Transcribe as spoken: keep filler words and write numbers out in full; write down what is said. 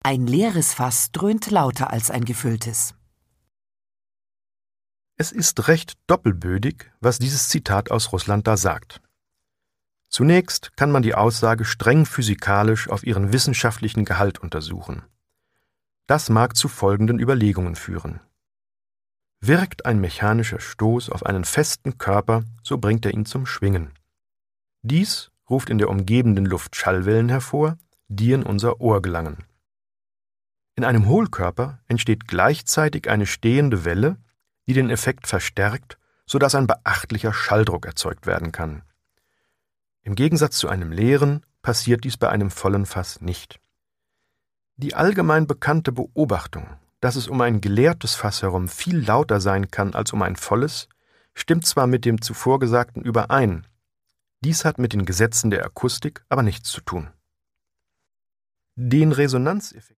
Ein leeres Fass dröhnt lauter als ein gefülltes. Es ist recht doppelbödig, was dieses Zitat aus Russland da sagt. Zunächst kann man die Aussage streng physikalisch auf ihren wissenschaftlichen Gehalt untersuchen. Das mag zu folgenden Überlegungen führen. Wirkt ein mechanischer Stoß auf einen festen Körper, so bringt er ihn zum Schwingen. Dies ruft in der umgebenden Luft Schallwellen hervor, die in unser Ohr gelangen. In einem Hohlkörper entsteht gleichzeitig eine stehende Welle, die den Effekt verstärkt, sodass ein beachtlicher Schalldruck erzeugt werden kann. Im Gegensatz zu einem leeren passiert dies bei einem vollen Fass nicht. Die allgemein bekannte Beobachtung, dass es um ein geleertes Fass herum viel lauter sein kann als um ein volles, stimmt zwar mit dem zuvor Gesagten überein, dies hat mit den Gesetzen der Akustik aber nichts zu tun. Den Resonanzeffekt